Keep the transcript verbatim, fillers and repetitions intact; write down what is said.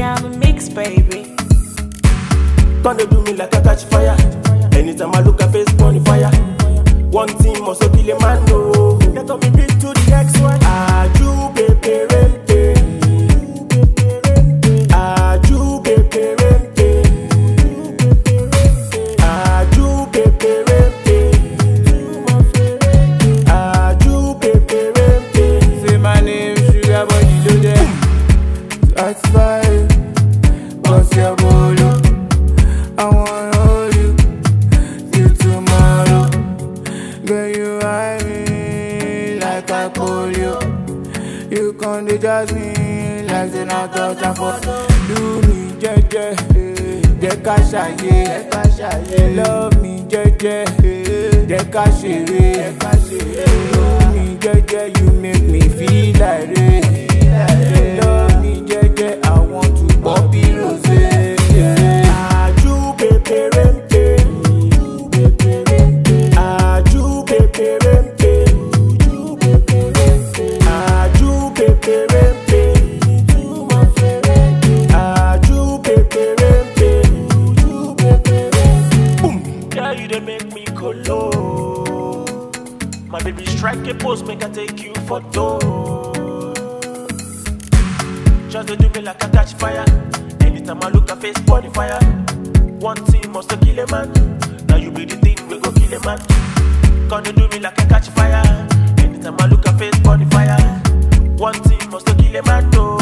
on the mix, baby. Gonna do me like I catch fire. Anytime I look at face, burn fire. One thing must kill a man, no. They told me beat to the X Y. Ah, you baby, rente. Ah, you baby, rente. Ah, you baby, rente. Ah, you baby, rente. Say my name, sugar, but you do that. That's fine. What's your bolo? I wanna hold you till tomorrow. Girl, you hide me like I polio. You can't judge me like they not touch and for. Do me, jeje, jeka shaye, love me, jeje, jeka shire. Do me, jeje, you make me feel like it. Love me, jeje, I want to poppy rose. My baby strike a pose, make I take you for door. Just to do me like I catch fire. Anytime I look at face, body fire. One thing must kill a man. Now you be the thing we go kill a man. Gonna do me like I catch fire. Anytime I look at face, body fire. One thing must kill a man, no.